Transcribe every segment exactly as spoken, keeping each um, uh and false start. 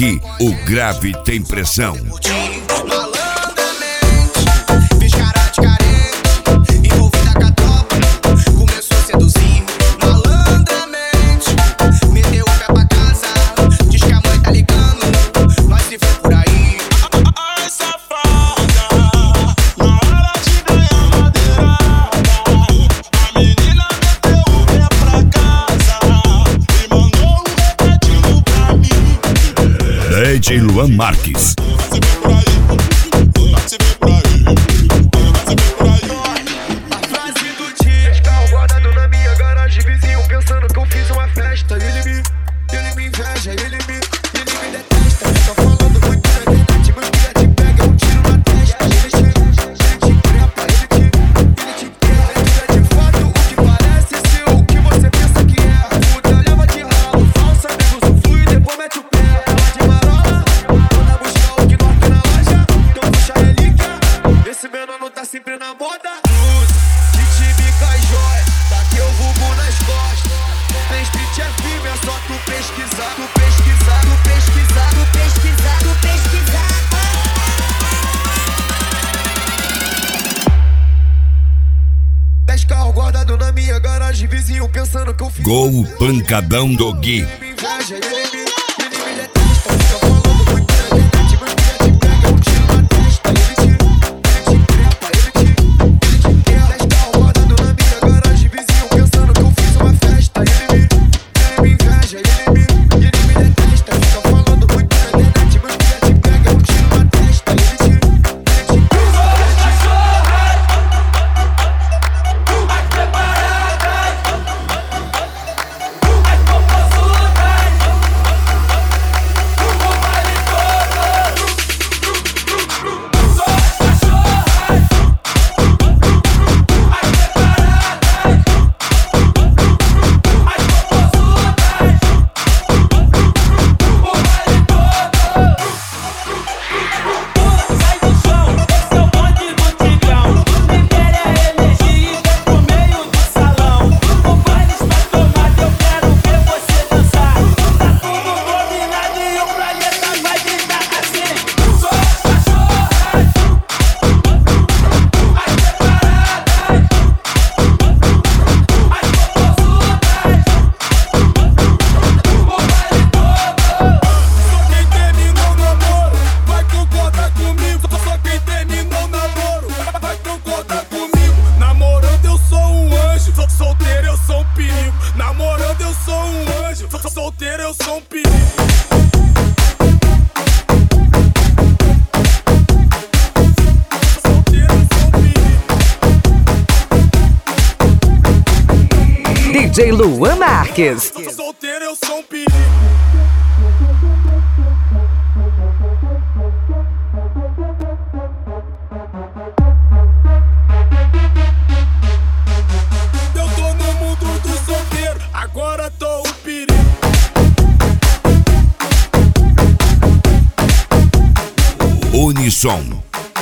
Aqui o grave tem pressão. D J Luan Marques. A frase do dia, carro guardado na minha garagem, vizinho pensando que eu fiz uma festa. Ele me, ele me inveja, ele me, ele me detesta. Tô falando muito na internet, meus filha te pega, um tiro na testa. Ele te, ele te crepa, ele te, ele te quer. É de fato o que parece ser o que você pensa que é. Puta leva de ralo, falsa, nego suflui e depois mete o pé. Sempre na moda, de time cajói, daqui eu vulgo nas costas. Tem street é firme, é só tu pesquisar, tu pesquisar, tu pesquisar, tu pesquisar, tu pesquisar. Dez carros guardados na minha garagem, vizinho pensando que eu fiz. Gol pancadão do Gui. Ele me inveja, ele me, ele me detesta. Fica falando muito na internet, meus filha te pega, um tiro na testa. Ele te solteiro, eu sou um perigo. Solteiro, eu sou um perigo. D J Luan Marques. Solteiro, eu sou um perigo. Eu tô no mundo do solteiro, agora tô um perigo. Unissom.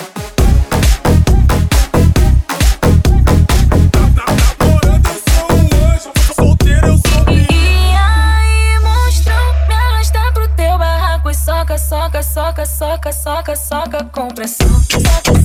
Namorando eu sou um anjo, solteiro eu sou um perigo. E aí, monstrão, me arrasta pro teu barraco e soca, soca, soca, soca, soca, soca com pressão. Soca,